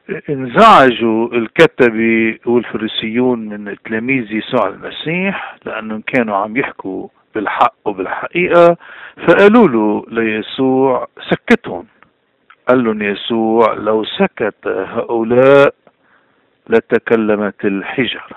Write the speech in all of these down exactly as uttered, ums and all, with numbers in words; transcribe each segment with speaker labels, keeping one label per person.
Speaker 1: انزعجوا الكتبة والفريسيون من تلاميذ يسوع المسيح لأنهم كانوا عم يحكوا بالحق وبالحقيقة، فقالوا له ليسوع سكتهم. قال لهم يسوع لو سكت هؤلاء لتكلمت الحجر.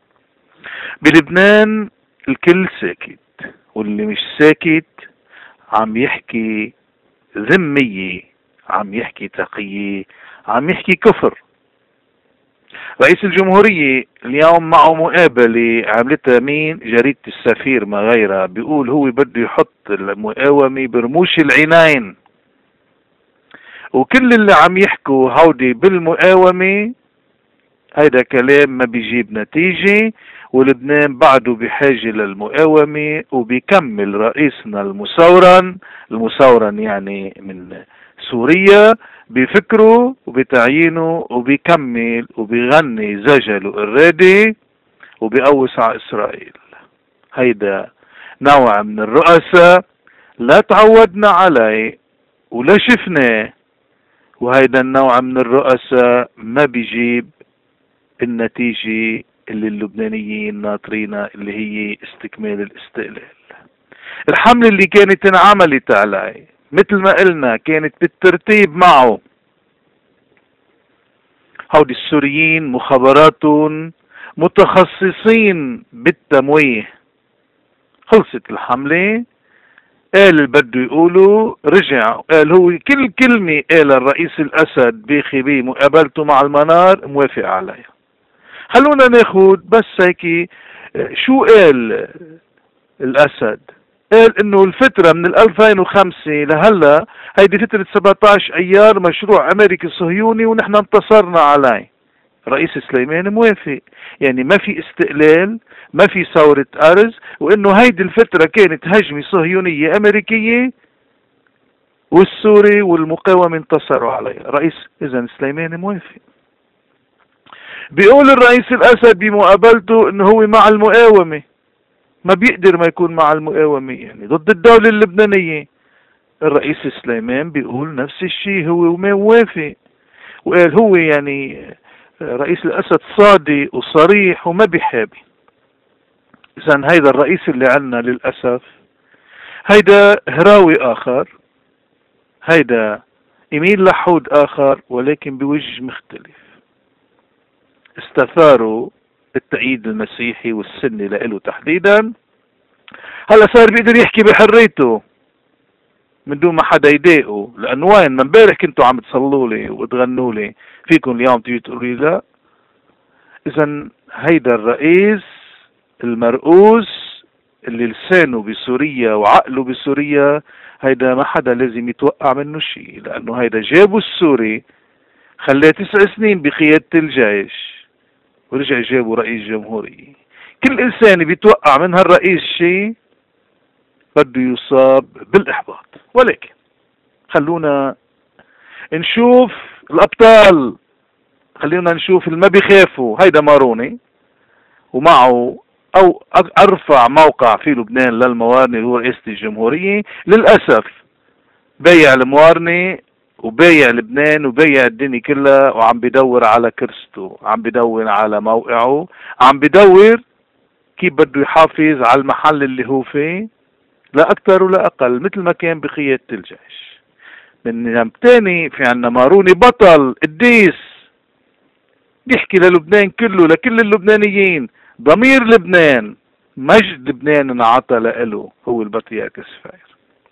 Speaker 1: بلبنان الكل ساكت، واللي مش ساكت عم يحكي ذمية، عم يحكي تقية، عم يحكي كفر. رئيس الجمهورية اليوم معه مقابلة عملتها مين؟ جريدة السفير ما غيرها. بيقول هو بده يحط المقاومة برموش العينين، وكل اللي عم يحكوا هودي بالمقاومة هيدا كلام ما بيجيب نتيجة، ولبنان بعده بحاجة للمقاومة. وبيكمل رئيسنا المثورن، المثورن يعني من سوريا، بفكره وبتعيينه، وبيكمل وبيغني زجله الرادي وبيقوس على إسرائيل. هيدا نوع من الرؤساء لا تعودنا عليه ولا شفناه، وهيدا النوع من الرؤساء ما بيجيب النتيجة اللي اللبنانيين ناطرينها، اللي هي استكمال الاستقلال. الحملة اللي كانت انعملت عليه مثل ما قلنا كانت بالترتيب معه. هودي السوريين مخابراتهم متخصصين بالتمويه. خلصت الحملة، قال اللي بده يقوله، رجع قال هو كل كلمة قال الرئيس الأسد بخبيه مقابلته مع المنار موافق عليها. خلونا ناخد بس هيك شو قال الأسد. قال انه الفترة من ألفين وخمسة لهلا هيدي فترة سبعة عشر ايار مشروع امريكي صهيوني ونحن انتصرنا عليه. رئيس سليمان موافق، يعني ما في استقلال، ما في ثورة ارز، وانه هيدي الفترة كانت هجمة صهيونية امريكية والسوري والمقاومة انتصروا عليها. رئيس اذا سليمان موافق. بيقول الرئيس الاسد بمقابلته انه هو مع المقاومة، ما بيقدر ما يكون مع المقاومة، يعني ضد الدولة اللبنانية. الرئيس سليمان بيقول نفس الشيء هو وما موافق، وقال هو يعني رئيس الأسد صادق وصريح وما بيحابي. إذن هيدا الرئيس اللي عنا للأسف هيدا هراوي آخر، هيدا إميل لحود آخر، ولكن بوجه مختلف. استثاروا التأييد المسيحي والسني لإله تحديدا. هلا صار بيقدر يحكي بحريته من دون ما حدا يضايقه، لانه وين ما امبارح كنتوا عم تصلوا لي وتغنوا لي، فيكم اليوم تيجي تقولوا لي لا. اذا هيدا الرئيس المرؤوس اللي لسانه بسوريا وعقله بسوريا، هيدا ما حدا لازم يتوقع منه شيء، لانه هيدا جابوا السوري خلاه تسع سنين بقيادة الجيش ورجع جابوا رئيس جمهورية. كل انسان بيتوقع من هالرئيس شيء بده يصاب بالاحباط. ولكن خلونا نشوف الابطال، خلونا نشوف اللي ما بيخافوا. هيدا ماروني ومعه او ارفع موقع في لبنان للموارنة اللي هو رئيسة الجمهورية. للاسف بايع الموارنة وبايع لبنان وبايع الدنيا كلها، وعم بدور على كرسته، عم بدور على موقعه، عم بدور كيف بده يحافظ على المحل اللي هو فيه، لا اكثر ولا اقل، مثل ما كان بقيادة الجيش. من جنب تاني في عنا ماروني بطل قديس بيحكي للبنان كله، لكل اللبنانيين، ضمير لبنان، مجد لبنان انعطى له، هو البطريرك السفير.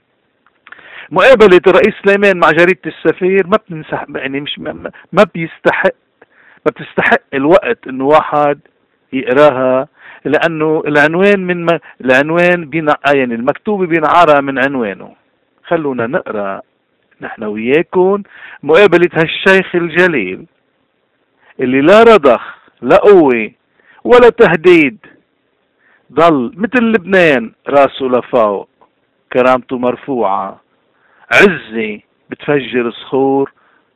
Speaker 1: مقابلة الرئيس سليمان مع جريدة السفير ما بتنسح، يعني مش ما, ما بيستحق، ما بتستحق الوقت انه واحد يقراها، لانه العنوان من ما العنوان بينع يعني المكتوبة بينعرى من عنوانه. خلونا نقرا نحن وياكم مقابلة هالشيخ الجليل اللي لا رضخ لا قوة ولا تهديد، ضل مثل لبنان راسه لفوق، كرامته مرفوعة، عزة بتفجر صخور،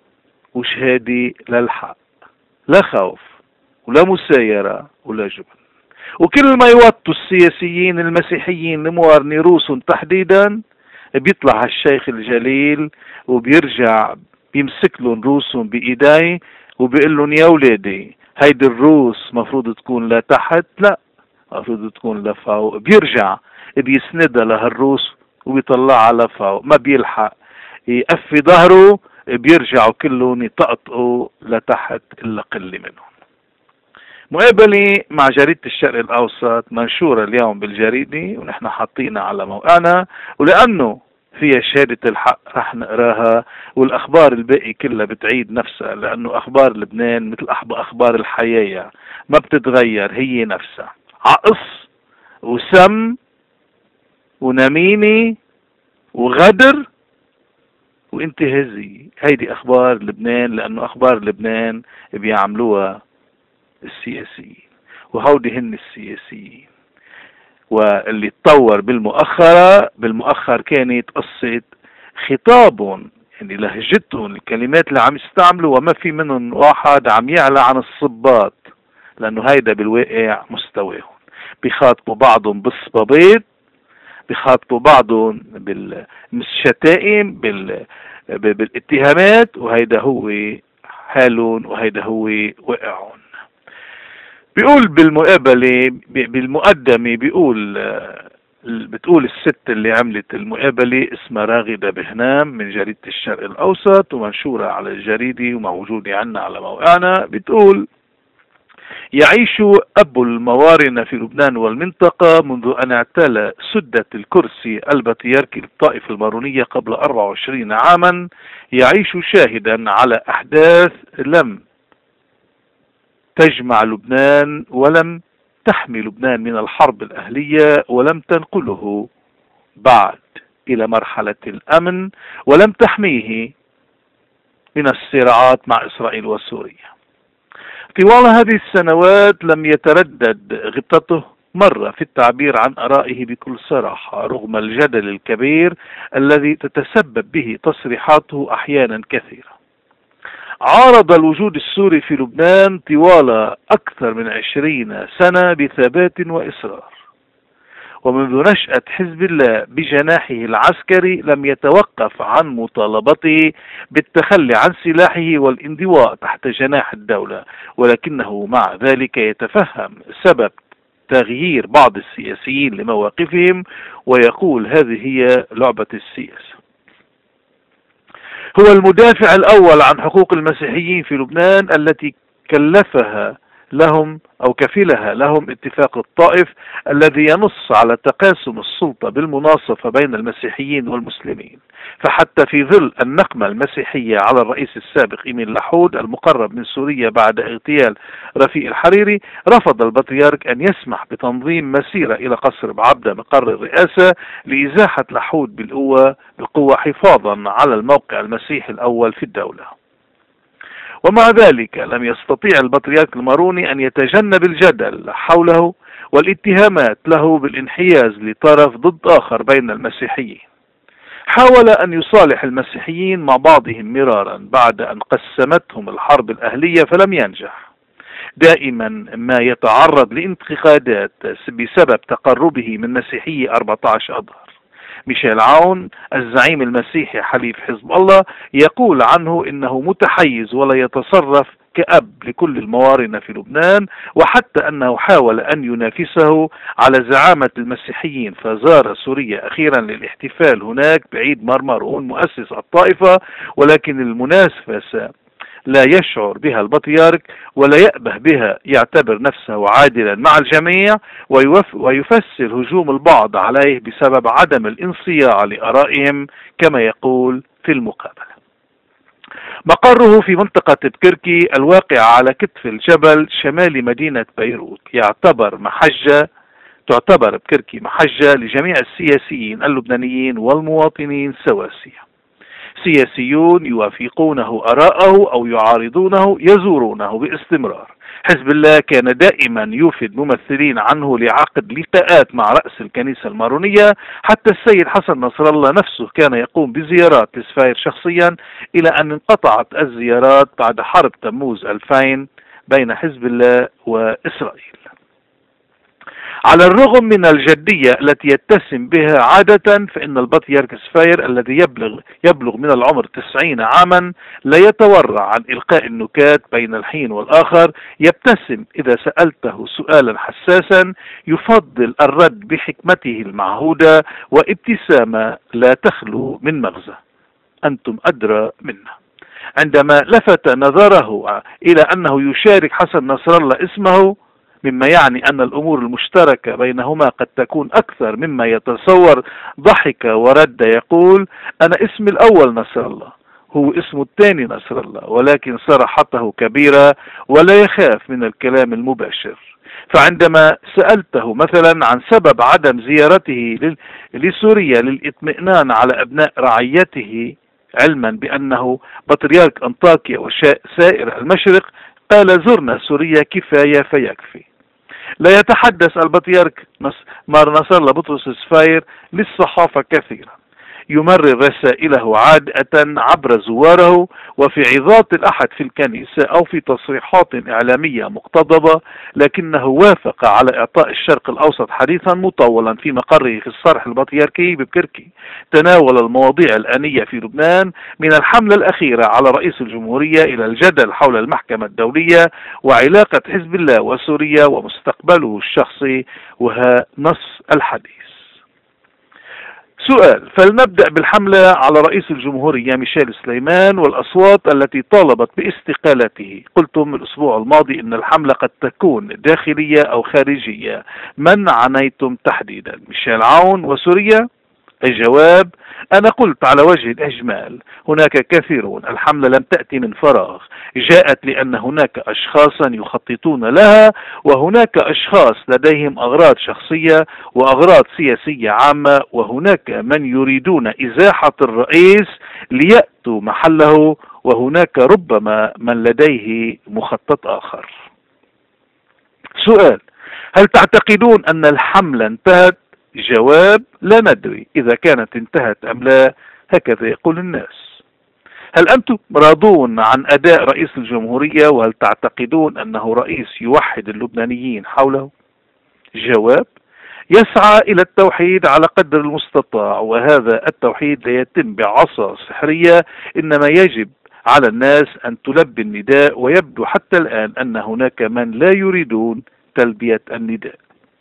Speaker 1: وشهادة للحق، لا خوف ولا مسايرة ولا جبن. وكل ما يوطوا السياسيين المسيحيين الموارني روسهم تحديدا، بيطلع هالشيخ الجليل وبيرجع بيمسك لهم روسهم بإيديه وبيقول لهم يا ولادي هيدي الروس مفروض تكون لتحت، لا مفروض تكون لفوق. بيرجع بيسندها لهالروس وبيطلعها لفوق، ما بيلحق يقفي ظهره، بيرجعوا كلهم يطقطقوا لتحت إلا قلة منهم. مقابلة مع جريدة الشرق الأوسط منشورة اليوم بالجريدة ونحن حاطينها على موقعنا، ولأنه فيها شهادة الحق رح نقراها، والأخبار الباقي كلها بتعيد نفسها، لأنه أخبار لبنان مثل أخبار الحياة ما بتتغير، هي نفسها عقص وسم ونميمة وغدر وانتهازية. هيدي أخبار لبنان، لأنه أخبار لبنان بيعملوها السياسيين، وهودي هن السياسيين. واللي تطور بالمؤخرة بالمؤخر كانت قصة خطابهم، يعني لهجتهم، الكلمات اللي عم يستعملوا، وما في منهم واحد عم يعلى عن الصباط، لأنه هيدا بالواقع مستواهم. بيخاطبوا بعضهم بالصبابيط، بيخاطبوا بعضهم بالشتائم، بال بالاتهامات، وهيدا هو حالهم وهيدا هو وقعهم. بيقول بالمقابلة بالمقدمة، بيقول بتقول الست اللي عملت المقابلة اسمها راغدة بهنام من جريدة الشرق الأوسط ومنشورة على الجريدة وموجودة عنا على موقعنا. بتقول: يعيش أب الموارنة في لبنان والمنطقة منذ أن اعتلى سدة الكرسي البطريركي للطائفة المارونية قبل أربع وعشرين عاما، يعيش شاهدا على أحداث لم تجمع لبنان ولم تحمي لبنان من الحرب الأهلية، ولم تنقله بعد إلى مرحلة الأمن، ولم تحميه من الصراعات مع إسرائيل وسوريا. طوال هذه السنوات لم يتردد غبطته مرة في التعبير عن آرائه بكل صراحة، رغم الجدل الكبير الذي تتسبب به تصريحاته أحيانا كثيرة. عارض الوجود السوري في لبنان طوال أكثر من عشرين سنة بثبات وإصرار، ومنذ نشأة حزب الله بجناحه العسكري لم يتوقف عن مطالبته بالتخلي عن سلاحه والانضواء تحت جناح الدولة، ولكنه مع ذلك يتفهم سبب تغيير بعض السياسيين لمواقفهم ويقول: هذه هي لعبة السياسة. هو المدافع الأول عن حقوق المسيحيين في لبنان التي كلفها لهم أو كفلها لهم اتفاق الطائف الذي ينص على تقاسم السلطة بالمناصفة بين المسيحيين والمسلمين. فحتى في ظل النقمة المسيحية على الرئيس السابق إيميل لحود المقرب من سوريا بعد اغتيال رفيق الحريري، رفض البطريرك أن يسمح بتنظيم مسيرة إلى قصر بعبدة مقر الرئاسة لإزاحة لحود بالقوة بالقوة حفاظا على الموقع المسيحي الأول في الدولة. ومع ذلك لم يستطيع البطريرك الماروني أن يتجنب الجدل حوله والاتهامات له بالانحياز لطرف ضد آخر بين المسيحيين. حاول أن يصالح المسيحيين مع بعضهم مرارا بعد أن قسمتهم الحرب الأهلية فلم ينجح. دائما ما يتعرض لانتقادات بسبب تقربه من مسيحية أربعة عشر أظهر. ميشيل عون الزعيم المسيحي حليف حزب الله يقول عنه إنه متحيز ولا يتصرف كأب لكل الموارنة في لبنان، وحتى أنه حاول أن ينافسه على زعامة المسيحيين فزار سوريا أخيرا للاحتفال هناك بعيد مرمرون مؤسس الطائفة، ولكن المنافسة لا يشعر بها البطريرك ولا يأبه بها، يعتبر نفسه عادلا مع الجميع ويفسر هجوم البعض عليه بسبب عدم الانصياع لآرائهم كما يقول في المقابلة. مقره في منطقة بكركي الواقعة على كتف الجبل شمال مدينة بيروت، يعتبر محجة تعتبر بكركي محجة لجميع السياسيين اللبنانيين والمواطنين سواسية. سياسيون يوافقونه آراءه أو يعارضونه يزورونه باستمرار. حزب الله كان دائما يوفد ممثلين عنه لعقد لقاءات مع رأس الكنيسة المارونية، حتى السيد حسن نصر الله نفسه كان يقوم بزيارات لسفاير شخصيا، إلى أن انقطعت الزيارات بعد حرب تموز ألفين بين حزب الله وإسرائيل. على الرغم من الجدية التي يتسم بها عادة، فإن البطريرك سفاير الذي يبلغ يبلغ من العمر تسعين عاما لا يتورع عن إلقاء النكات بين الحين والآخر. يبتسم إذا سألته سؤالا حساسا، يفضل الرد بحكمته المعهودة وابتسامة لا تخلو من مغزى. أنتم أدرى منا. عندما لفت نظره إلى أنه يشارك حسن نصر الله اسمه، مما يعني أن الأمور المشتركة بينهما قد تكون أكثر مما يتصور، ضحك ورد يقول: أنا اسمي الأول نصر الله، هو اسمه الثاني نصر الله، ولكن صراحته كبيرة ولا يخاف من الكلام المباشر. فعندما سألته مثلا عن سبب عدم زيارته لسوريا للإطمئنان على أبناء رعيته، علما بأنه بطريرك أنطاكيا وسائر المشرق، قال: زرنا سوريا كفاية فيكفي. لا يتحدث البطريرك مار نصر الله بطرس سفاير للصحافة كثيرا، يمرر رسائله عادة عبر زواره وفي عظات الأحد في الكنيسة أو في تصريحات إعلامية مقتضبة، لكنه وافق على إعطاء الشرق الأوسط حديثا مطولا في مقره في الصرح البطريركي ببكركي، تناول المواضيع الآنية في لبنان من الحملة الأخيرة على رئيس الجمهورية إلى الجدل حول المحكمة الدولية وعلاقة حزب الله وسوريا ومستقبله الشخصي، وها نص الحديث. سؤال: فلنبدأ بالحملة على رئيس الجمهورية ميشيل سليمان والأصوات التي طالبت باستقالته. قلتم الأسبوع الماضي إن الحملة قد تكون داخلية أو خارجية، من عنيتم تحديدا؟ ميشيل عون وسوريا؟ الجواب: أنا قلت على وجه الإجمال هناك كثيرون. الحملة لم تأتي من فراغ، جاءت لأن هناك أشخاصا يخططون لها، وهناك أشخاص لديهم أغراض شخصية وأغراض سياسية عامة، وهناك من يريدون إزاحة الرئيس ليأتوا محله، وهناك ربما من لديه مخطط آخر. سؤال: هل تعتقدون أن الحملة انتهت؟ جواب: لا ندري إذا كانت انتهت أم لا، هكذا يقول الناس. هل أنتم راضون عن أداء رئيس الجمهورية؟ وهل تعتقدون أنه رئيس يوحد اللبنانيين حوله؟ جواب: يسعى إلى التوحيد على قدر المستطاع، وهذا التوحيد لا يتم بعصا سحرية، إنما يجب على الناس أن تلبي النداء، ويبدو حتى الآن أن هناك من لا يريدون تلبية النداء.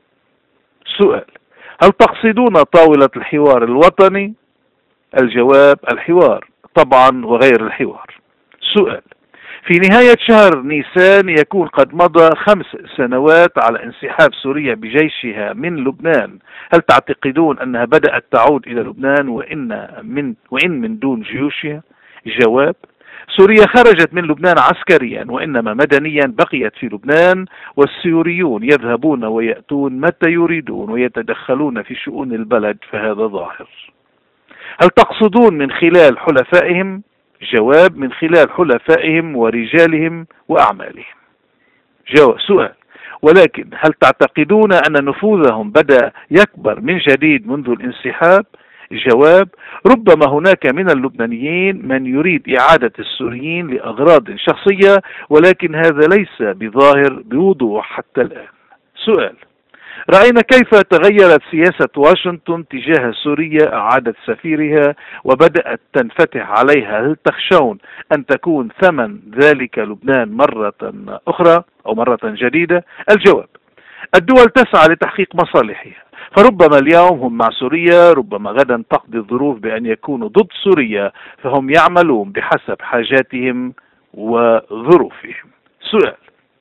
Speaker 1: سؤال: هل تقصدون طاولة الحوار الوطني؟ الجواب: الحوار طبعا وغير الحوار. سؤال: في نهاية شهر نيسان يكون قد مضى خمس سنوات على انسحاب سوريا بجيشها من لبنان، هل تعتقدون أنها بدأت تعود إلى لبنان وإن من, وإن من دون جيوشها؟ جواب: سوريا خرجت من لبنان عسكريا، وإنما مدنيا بقيت في لبنان، والسوريون يذهبون ويأتون متى يريدون ويتدخلون في شؤون البلد، فهذا ظاهر. هل تقصدون من خلال حلفائهم؟ جواب: من خلال حلفائهم ورجالهم وأعمالهم. جواب. سؤال: ولكن هل تعتقدون أن نفوذهم بدأ يكبر من جديد منذ الانسحاب؟ جواب: ربما هناك من اللبنانيين من يريد إعادة السوريين لأغراض شخصية، ولكن هذا ليس بظاهر بوضوح حتى الآن. سؤال: رأينا كيف تغيرت سياسة واشنطن تجاه سوريا، أعادت سفيرها وبدأت تنفتح عليها، هل تخشون أن تكون ثمن ذلك لبنان مرة أخرى أو مرة جديدة؟ الجواب: الدول تسعى لتحقيق مصالحها، فربما اليوم هم مع سوريا، ربما غدا تقضي الظروف بأن يكونوا ضد سوريا، فهم يعملون بحسب حاجاتهم وظروفهم. سؤال: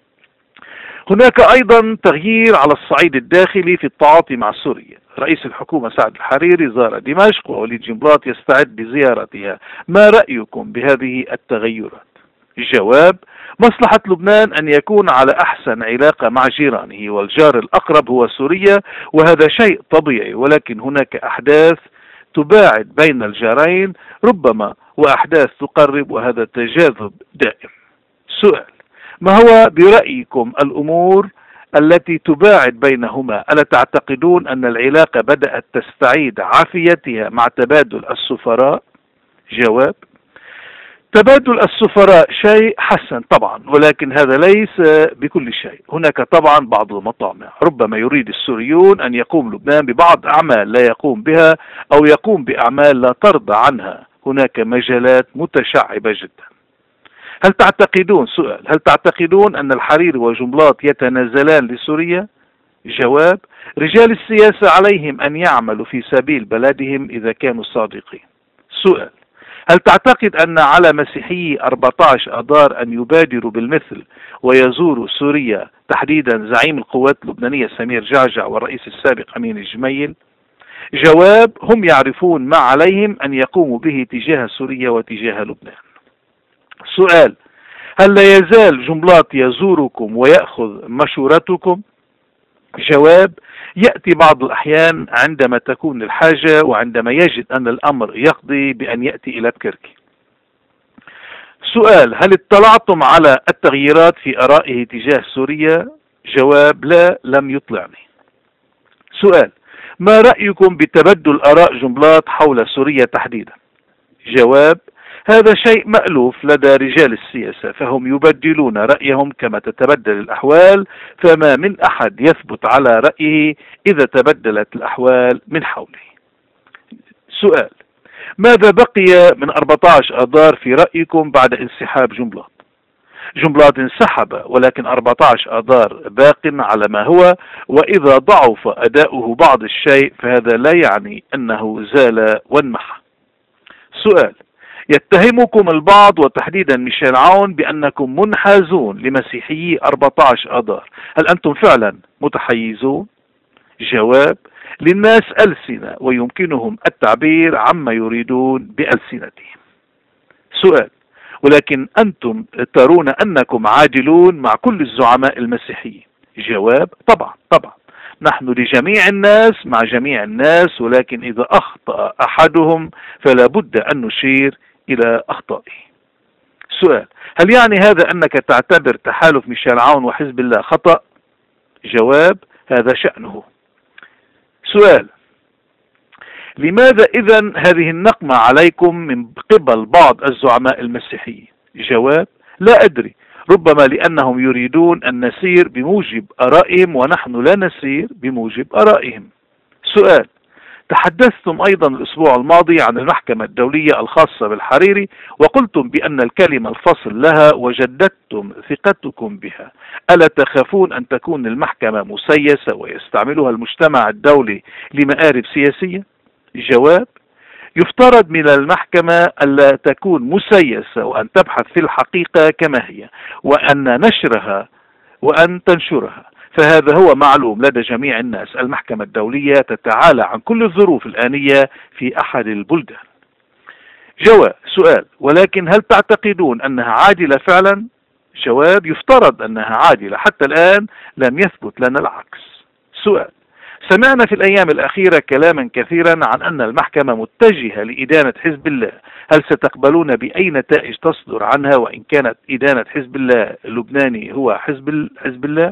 Speaker 1: هناك أيضا تغيير على الصعيد الداخلي في التعاطي مع سوريا، رئيس الحكومة سعد الحريري زار دمشق ووليد جنبلاط يستعد لزيارتها، ما رأيكم بهذه التغيرات؟ الجواب: مصلحة لبنان أن يكون على أحسن علاقة مع جيرانه، والجار الأقرب هو سوريا، وهذا شيء طبيعي، ولكن هناك أحداث تباعد بين الجارين ربما، وأحداث تقرب، وهذا تجاذب دائم. سؤال: ما هو برأيكم الأمور التي تباعد بينهما؟ ألا تعتقدون أن العلاقة بدأت تستعيد عافيتها مع تبادل السفراء؟ جواب: تبادل السفراء شيء حسن طبعا، ولكن هذا ليس بكل شيء. هناك طبعا بعض المطامع ربما يريد السوريون أن يقوم لبنان ببعض أعمال لا يقوم بها، أو يقوم بأعمال لا ترضى عنها. هناك مجالات متشعبة جدا. هل تعتقدون سؤال هل تعتقدون أن الحريري وجنبلاط يتنازلان لسوريا؟ جواب: رجال السياسة عليهم أن يعملوا في سبيل بلدهم إذا كانوا صادقين. سؤال: هل تعتقد أن على مسيحيي أربعة عشر أذار أن يبادروا بالمثل ويزوروا سوريا، تحديدا زعيم القوات اللبنانية سمير جعجع والرئيس السابق أمين الجميل؟ جواب: هم يعرفون ما عليهم أن يقوموا به تجاه سوريا وتجاه لبنان. سؤال: هل لا يزال جنبلاط يزوركم ويأخذ مشورتكم؟ جواب: يأتي بعض الأحيان عندما تكون الحاجة، وعندما يجد أن الأمر يقضي بأن يأتي إلى بكركي. سؤال: هل اطلعتم على التغييرات في آرائه تجاه سوريا؟ جواب: لا، لم يطلعني. سؤال: ما رأيكم بتبدل آراء جنبلاط حول سوريا تحديدا؟ جواب: هذا شيء مألوف لدى رجال السياسة، فهم يبدلون رأيهم كما تتبدل الأحوال، فما من أحد يثبت على رأيه إذا تبدلت الأحوال من حوله. سؤال: ماذا بقي من أربعة عشر أذار في رأيكم بعد انسحاب جنبلاط؟ جنبلاط انسحب، ولكن أربعة عشر أذار باق على ما هو، وإذا ضعف أداؤه بعض الشيء فهذا لا يعني أنه زال وانمحى. سؤال: يتهمكم البعض وتحديدا ميشيل عون بأنكم منحازون لمسيحيي أربعة عشر أذار، هل أنتم فعلا متحيزون؟ جواب: للناس ألسنة ويمكنهم التعبير عما يريدون بألسنتهم. سؤال: ولكن أنتم ترون أنكم عادلون مع كل الزعماء المسيحيين؟ جواب: طبعا طبعا، نحن لجميع الناس مع جميع الناس، ولكن إذا أخطأ أحدهم فلا بد أن نشير إلى أخطائه. سؤال: هل يعني هذا أنك تعتبر تحالف ميشيل عون وحزب الله خطأ؟ جواب: هذا شأنه. سؤال: لماذا إذن هذه النقمة عليكم من قبل بعض الزعماء المسيحيين؟ جواب: لا أدري، ربما لأنهم يريدون أن نسير بموجب آرائهم ونحن لا نسير بموجب آرائهم. سؤال: تحدثتم أيضا الأسبوع الماضي عن المحكمة الدولية الخاصة بالحريري، وقلتم بأن الكلمة الفصل لها وجددتم ثقتكم بها. ألا تخافون أن تكون المحكمة مسيسة ويستعملها المجتمع الدولي لمآرب سياسية؟ جواب: يفترض من المحكمة ألا تكون مسيسة وأن تبحث في الحقيقة كما هي، وأن نشرها وأن تنشرها، فهذا هو معلوم لدى جميع الناس. المحكمة الدولية تتعالى عن كل الظروف الآنية في أحد البلدان. جواب: سؤال: ولكن هل تعتقدون أنها عادلة فعلا؟ جواب: يفترض أنها عادلة، حتى الآن لم يثبت لنا العكس. سؤال: سمعنا في الأيام الأخيرة كلاما كثيرا عن أن المحكمة متجهة لإدانة حزب الله، هل ستقبلون بأي نتائج تصدر عنها وإن كانت إدانة حزب الله اللبناني هو حزب حزب الله؟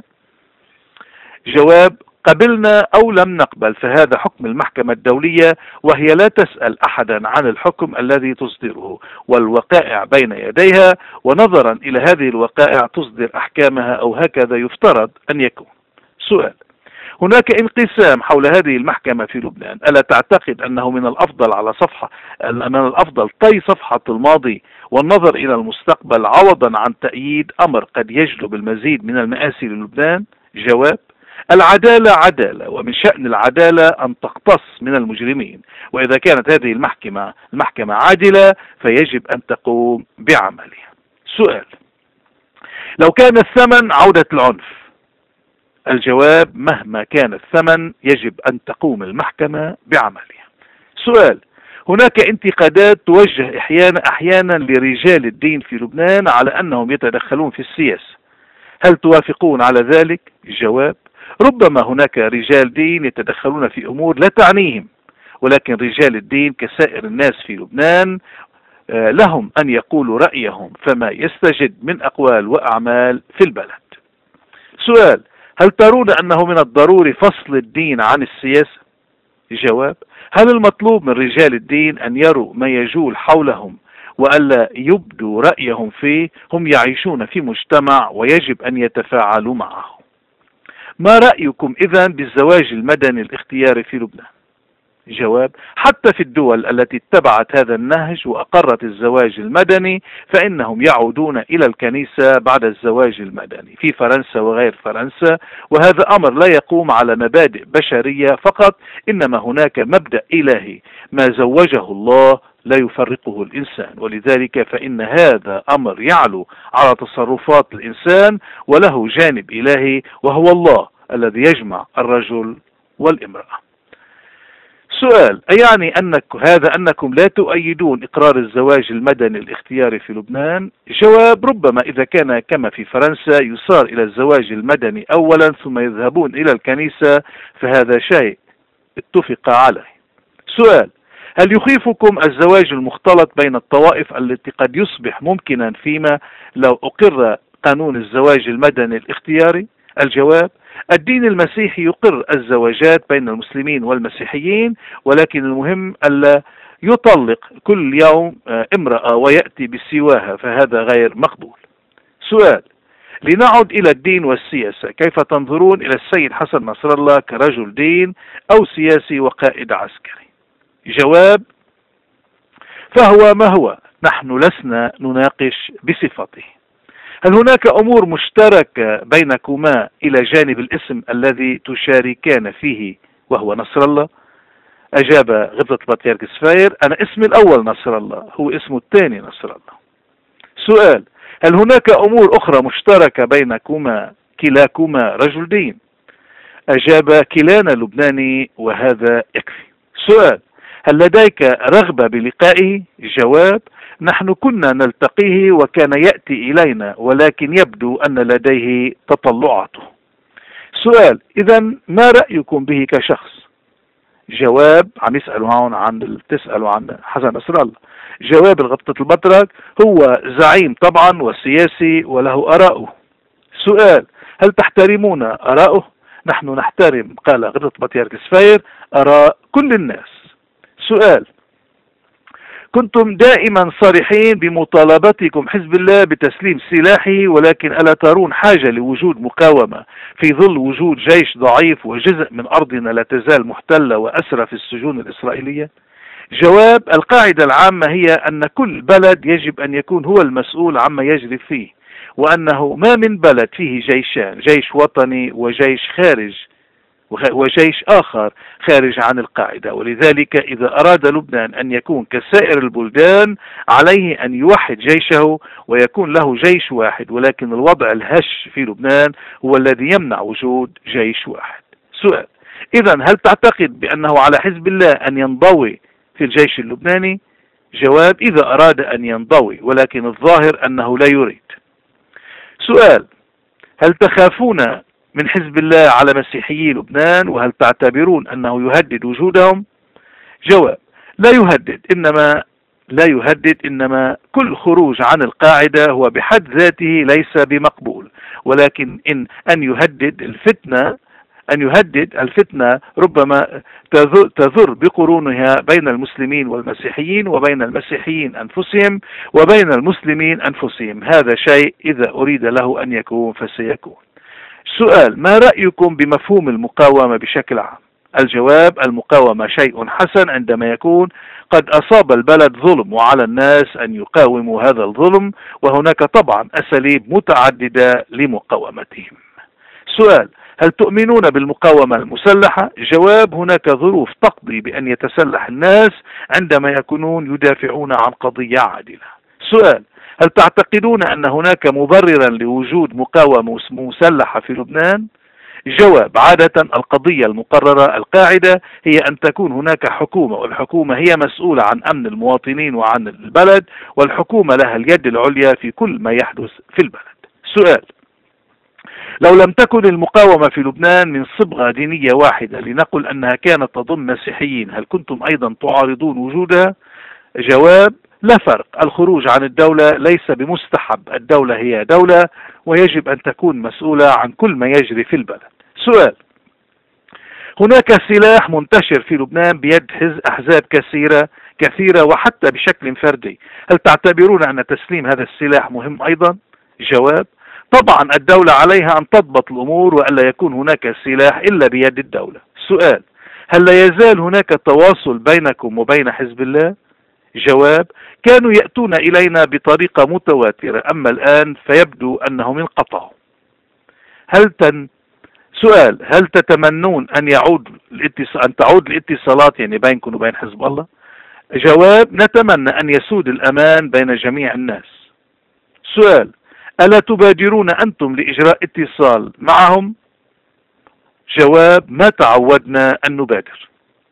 Speaker 1: جواب: قبلنا أو لم نقبل فهذا حكم المحكمة الدولية، وهي لا تسأل أحدا عن الحكم الذي تصدره، والوقائع بين يديها، ونظرا إلى هذه الوقائع تصدر أحكامها، أو هكذا يفترض أن يكون. سؤال: هناك انقسام حول هذه المحكمة في لبنان، ألا تعتقد أنه من الأفضل على صفحة من الأفضل طي صفحة الماضي والنظر إلى المستقبل عوضا عن تأييد أمر قد يجلب المزيد من المآسي للبنان؟ جواب: العدالة عدالة، ومن شأن العدالة أن تقتص من المجرمين، وإذا كانت هذه المحكمة المحكمة عادلة فيجب أن تقوم بعملها. سؤال: لو كان الثمن عودة العنف؟ الجواب: مهما كان الثمن يجب أن تقوم المحكمة بعملها. سؤال: هناك انتقادات توجه أحيانا أحيانا لرجال الدين في لبنان على أنهم يتدخلون في السياسة، هل توافقون على ذلك؟ جواب: ربما هناك رجال دين يتدخلون في أمور لا تعنيهم، ولكن رجال الدين كسائر الناس في لبنان لهم أن يقولوا رأيهم، فما يستجد من أقوال وأعمال في البلد. سؤال: هل ترون أنه من الضروري فصل الدين عن السياسة؟ جواب: هل المطلوب من رجال الدين أن يروا ما يجول حولهم وألا يبدوا رأيهم فيه. هم يعيشون في مجتمع ويجب أن يتفاعلوا معه. ما رأيكم إذن بالزواج المدني الاختياري في لبنان؟ جواب: حتى في الدول التي اتبعت هذا النهج وأقرت الزواج المدني فإنهم يعودون إلى الكنيسة بعد الزواج المدني في فرنسا وغير فرنسا، وهذا أمر لا يقوم على مبادئ بشرية فقط، إنما هناك مبدأ إلهي: ما زوجه الله لا يفرقه الإنسان، ولذلك فإن هذا أمر يعلو على تصرفات الإنسان وله جانب إلهي، وهو الله الذي يجمع الرجل والامرأة. سؤال: أيعني أنك هذا أنكم لا تؤيدون إقرار الزواج المدني الاختياري في لبنان؟ جواب: ربما إذا كان كما في فرنسا يصار إلى الزواج المدني أولا ثم يذهبون إلى الكنيسة فهذا شيء اتفق عليه. سؤال: هل يخيفكم الزواج المختلط بين الطوائف التي قد يصبح ممكنا فيما لو أقر قانون الزواج المدني الاختياري؟ الجواب: الدين المسيحي يقر الزواجات بين المسلمين والمسيحيين، ولكن المهم ألا يطلق كل يوم امرأة ويأتي بسواها، فهذا غير مقبول. سؤال: لنعد إلى الدين والسياسة، كيف تنظرون إلى السيد حسن نصر الله كرجل دين أو سياسي وقائد عسكري؟ جواب: فهو ما هو، نحن لسنا نناقش بصفته. هل هناك أمور مشتركة بينكما إلى جانب الاسم الذي تشاركان فيه وهو نصر الله؟ أجاب غبطة البطريرك سفاير: أنا اسمي الأول نصر الله، هو اسمه الثاني نصر الله. سؤال: هل هناك أمور أخرى مشتركة بينكما كلاكما رجل دين؟ أجاب: كلانا لبناني وهذا يكفي. سؤال: هل لديك رغبة بلقائه؟ جواب: نحن كنا نلتقيه وكان يأتي إلينا، ولكن يبدو أن لديه تطلعاته. سؤال: إذن ما رأيكم به كشخص؟ جواب: عم يسألوا هون عن تسألوا عن حسن نصر الله. جواب الغبطة البطرك: هو زعيم طبعا وسياسي وله آراؤه. سؤال: هل تحترمون آراؤه؟ نحن نحترم، قال غبطة البطريرك سفاير، آراء كل الناس. سؤال: كنتم دائما صريحين بمطالبتكم حزب الله بتسليم سلاحه، ولكن ألا ترون حاجة لوجود مقاومة في ظل وجود جيش ضعيف وجزء من أرضنا لا تزال محتلة وأسرى في السجون الإسرائيلية؟ جواب: القاعدة العامة هي أن كل بلد يجب أن يكون هو المسؤول عما يجري فيه، وأنه ما من بلد فيه جيشان، جيش وطني وجيش خارج وجيش آخر خارج عن القاعدة. ولذلك إذا أراد لبنان أن يكون كسائر البلدان عليه أن يوحد جيشه ويكون له جيش واحد، ولكن الوضع الهش في لبنان هو الذي يمنع وجود جيش واحد. سؤال: إذن هل تعتقد بأنه على حزب الله أن ينضوي في الجيش اللبناني؟ جواب: إذا أراد أن ينضوي، ولكن الظاهر أنه لا يريد. سؤال: هل تخافون من حزب الله على مسيحيي لبنان، وهل تعتبرون أنه يهدد وجودهم؟ جواب: لا يهدد، إنما لا يهدد إنما كل خروج عن القاعدة هو بحد ذاته ليس بمقبول، ولكن إن أن يهدد الفتنة أن يهدد الفتنة ربما تضر بقرونها بين المسلمين والمسيحيين وبين المسيحيين أنفسهم وبين المسلمين أنفسهم. هذا شيء إذا أريد له أن يكون فسيكون. سؤال: ما رأيكم بمفهوم المقاومة بشكل عام؟ الجواب: المقاومة شيء حسن عندما يكون قد أصاب البلد ظلم وعلى الناس أن يقاوموا هذا الظلم، وهناك طبعا أساليب متعددة لمقاومتهم. سؤال: هل تؤمنون بالمقاومة المسلحة؟ جواب: هناك ظروف تقضي بأن يتسلح الناس عندما يكونون يدافعون عن قضية عادلة. سؤال: هل تعتقدون أن هناك مبررا لوجود مقاومة مسلحة في لبنان؟ جواب: عادة القضية المقررة القاعدة هي أن تكون هناك حكومة، والحكومة هي مسؤولة عن أمن المواطنين وعن البلد، والحكومة لها اليد العليا في كل ما يحدث في البلد. سؤال: لو لم تكن المقاومة في لبنان من صبغة دينية واحدة، لنقل أنها كانت تضم مسيحيين، هل كنتم أيضا تعارضون وجودها؟ جواب: لا فرق، الخروج عن الدولة ليس بمستحب، الدولة هي دولة ويجب أن تكون مسؤولة عن كل ما يجري في البلد. سؤال: هناك سلاح منتشر في لبنان بيد أحزاب كثيرة، كثيرة وحتى بشكل فردي. هل تعتبرون أن تسليم هذا السلاح مهم أيضا؟ جواب: طبعا الدولة عليها أن تضبط الأمور وألا يكون هناك سلاح إلا بيد الدولة. سؤال: هل لا يزال هناك تواصل بينكم وبين حزب الله؟ جواب: كانوا يأتون إلينا بطريقة متواترة، أما الآن فيبدو أنهم انقطعوا. هل تن سؤال: هل تتمنون أن يعود الاتصال... أن تعود الاتصالات يعني بينكم وبين حزب الله؟ جواب: نتمنى أن يسود الأمان بين جميع الناس. سؤال: ألا تبادرون أنتم لإجراء اتصال معهم؟ جواب: ما تعودنا أن نبادر.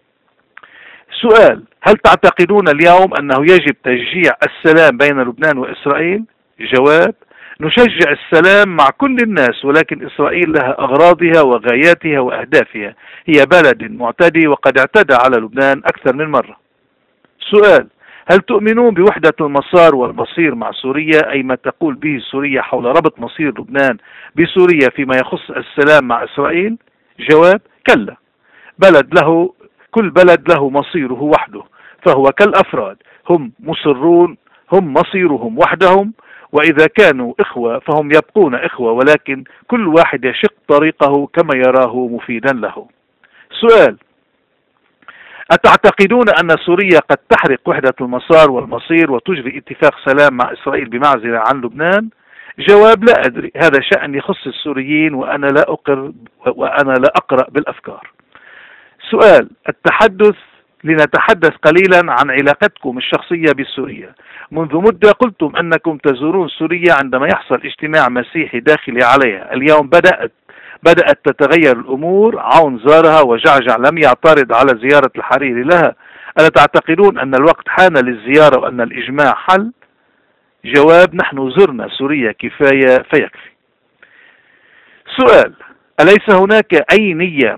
Speaker 1: سؤال: هل تعتقدون اليوم أنه يجب تشجيع السلام بين لبنان وإسرائيل؟ جواب: نشجع السلام مع كل الناس، ولكن إسرائيل لها أغراضها وغاياتها وأهدافها، هي بلد معتدي وقد اعتدى على لبنان أكثر من مرة. سؤال: هل تؤمنون بوحدة المسار والمصير مع سوريا، أي ما تقول به سوريا حول ربط مصير لبنان بسوريا فيما يخص السلام مع إسرائيل؟ جواب: كلا، بلد له كل بلد له مصيره وحده، فهو كالأفراد، هم مصرون، هم مصيرهم وحدهم، وإذا كانوا إخوة فهم يبقون إخوة، ولكن كل واحد يشق طريقه كما يراه مفيدا له. سؤال: أتعتقدون أن سوريا قد تحرق وحدة المسار والمصير وتجري اتفاق سلام مع إسرائيل بمعزلة عن لبنان؟ جواب: لا أدري، هذا شأن يخص السوريين وأنا لا أقر وأنا لا أقرأ بالأفكار. سؤال: التحدث لنتحدث قليلا عن علاقتكم الشخصية بسوريا. منذ مدة قلتم أنكم تزورون سوريا عندما يحصل اجتماع مسيحي داخلي عليها. اليوم بدأت بدأت تتغير الأمور، عون زارها وجعجع لم يعترض على زيارة الحريري لها. ألا تعتقدون أن الوقت حان للزيارة وأن الإجماع حل؟ جواب: نحن زرنا سوريا كفاية فيكفي. سؤال: أليس هناك أي نية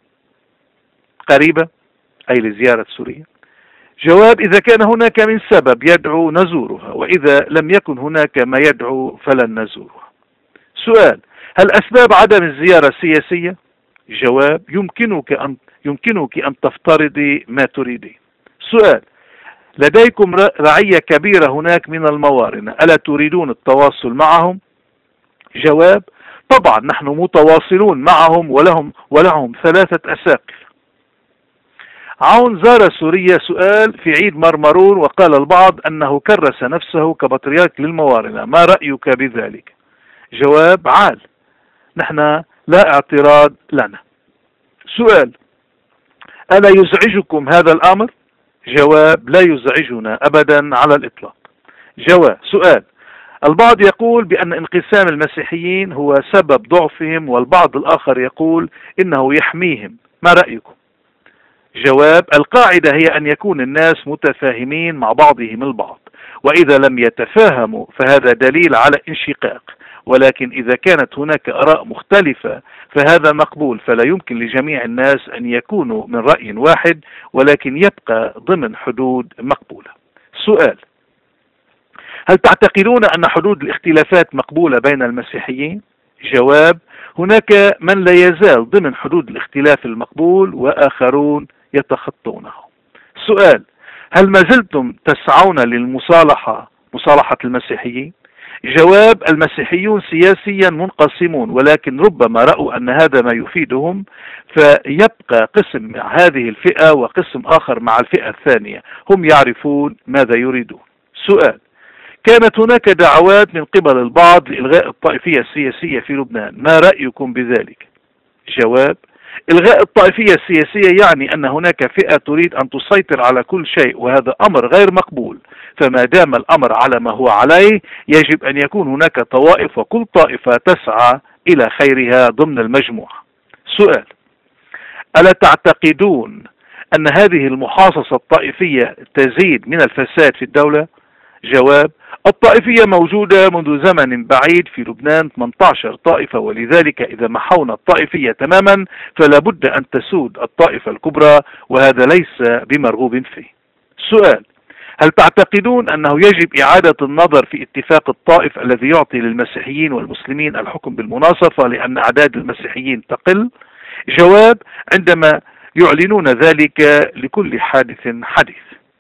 Speaker 1: قريبة أي لزيارة سوريا؟ جواب: إذا كان هناك من سبب يدعو نزورها، وإذا لم يكن هناك ما يدعو فلن نزورها. سؤال: هل أسباب عدم الزيارة سياسية؟ جواب: يمكنك أن يمكنك أن تفترضي ما تريدين. سؤال: لديكم رعية كبيرة هناك من الموارنة، ألا تريدون التواصل معهم؟ جواب: طبعا نحن متواصلون معهم ولهم ولهم ثلاثة أساقف. عون زار سوريا. سؤال: في عيد مرمرون وقال البعض أنه كرس نفسه كبطريرك للموارنة، ما رأيك بذلك؟ جواب: عال، نحن لا اعتراض لنا. سؤال: ألا يزعجكم هذا الأمر؟ جواب: لا يزعجنا أبدا على الإطلاق. جواب. سؤال: البعض يقول بأن انقسام المسيحيين هو سبب ضعفهم، والبعض الآخر يقول إنه يحميهم، ما رأيكم؟ جواب: القاعدة هي أن يكون الناس متفاهمين مع بعضهم البعض، وإذا لم يتفاهموا فهذا دليل على انشقاق، ولكن إذا كانت هناك آراء مختلفة فهذا مقبول، فلا يمكن لجميع الناس أن يكونوا من رأي واحد، ولكن يبقى ضمن حدود مقبولة. سؤال: هل تعتقدون أن حدود الاختلافات مقبولة بين المسيحيين؟ جواب: هناك من لا يزال ضمن حدود الاختلاف المقبول وآخرون يتخطونه. سؤال: هل ما زلتم تسعون للمصالحة مصالحة المسيحيين؟ جواب: المسيحيون سياسيا منقسمون، ولكن ربما رأوا أن هذا ما يفيدهم، فيبقى قسم مع هذه الفئة وقسم آخر مع الفئة الثانية، هم يعرفون ماذا يريدون. سؤال: كانت هناك دعوات من قبل البعض لإلغاء الطائفية السياسية في لبنان، ما رأيكم بذلك؟ جواب: إلغاء الطائفية السياسية يعني أن هناك فئة تريد أن تسيطر على كل شيء، وهذا أمر غير مقبول، فما دام الأمر على ما هو عليه يجب أن يكون هناك طوائف، وكل طائفة تسعى إلى خيرها ضمن المجموعة. سؤال: ألا تعتقدون أن هذه المحاصصة الطائفية تزيد من الفساد في الدولة؟ جواب: الطائفية موجودة منذ زمن بعيد في لبنان، ثمانية عشر طائفة، ولذلك إذا محونا الطائفية تماما فلا بد أن تسود الطائفة الكبرى، وهذا ليس بمرغوب فيه. سؤال: هل تعتقدون أنه يجب إعادة النظر في اتفاق الطائف الذي يعطي للمسيحيين والمسلمين الحكم بالمناصفة لأن أعداد المسيحيين تقل؟ جواب: عندما يعلنون ذلك لكل حادث حديث.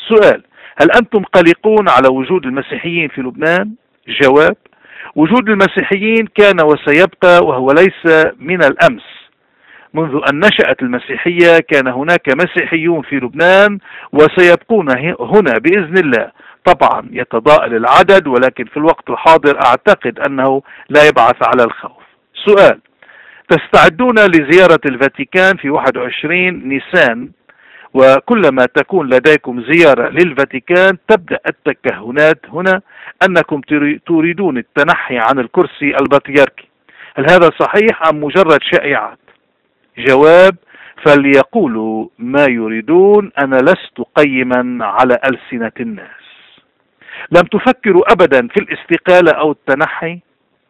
Speaker 1: سؤال: هل أنتم قلقون على وجود المسيحيين في لبنان؟ جواب: وجود المسيحيين كان وسيبقى، وهو ليس من الأمس. منذ أن نشأت المسيحية كان هناك مسيحيون في لبنان وسيبقون هنا بإذن الله. طبعا يتضاءل العدد، ولكن في الوقت الحاضر أعتقد أنه لا يبعث على الخوف. سؤال: تستعدون لزيارة الفاتيكان في واحد وعشرين نيسان، وكلما تكون لديكم زيارة للفاتيكان تبدأ التكهنات هنا أنكم تريدون التنحي عن الكرسي البطريركي. هل هذا صحيح أم مجرد شائعات؟ جواب: فليقولوا ما يريدون، أنا لست قيما على ألسنة الناس. لم تفكروا أبدا في الاستقالة أو التنحي؟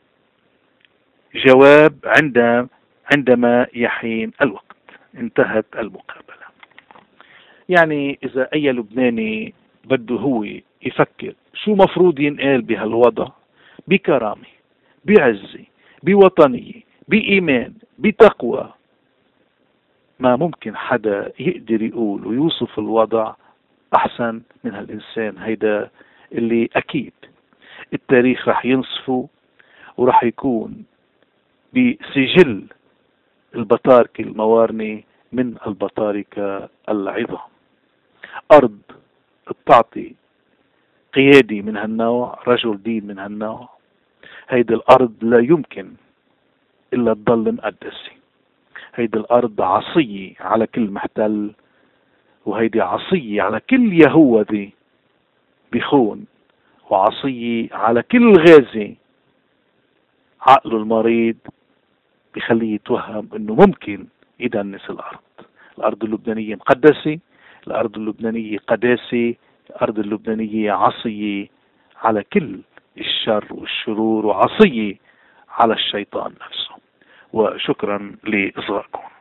Speaker 1: جواب: عند عندما يحين الوقت. انتهت المقابلة. يعني إذا أي لبناني بده هو يفكر شو مفروض ينقال بهالوضع، بكرامة، بعزة، بوطنية، بإيمان، بتقوى، ما ممكن حدا يقدر يقول ويوصف الوضع أحسن من هالإنسان هيدا، اللي أكيد التاريخ رح ينصفه ورح يكون بسجل البطاركة الموارنة من البطاركة العظام. أرض بتعطي قيادي من هالنوع، رجل دين من هالنوع، هيدي الأرض لا يمكن إلا تضل مقدسة. هيدي الأرض عصية على كل محتل، وهيدي عصية على كل يهودي بخون، وعصية على كل غازي عقله المريض بخليه يتوهم انه ممكن يدنس الارض. الارض اللبنانية مقدسة، الارض اللبنانية قداسة، الارض اللبنانية عصية على كل الشر والشرور، وعصية على الشيطان نفسه. وشكرا لإصغائكم.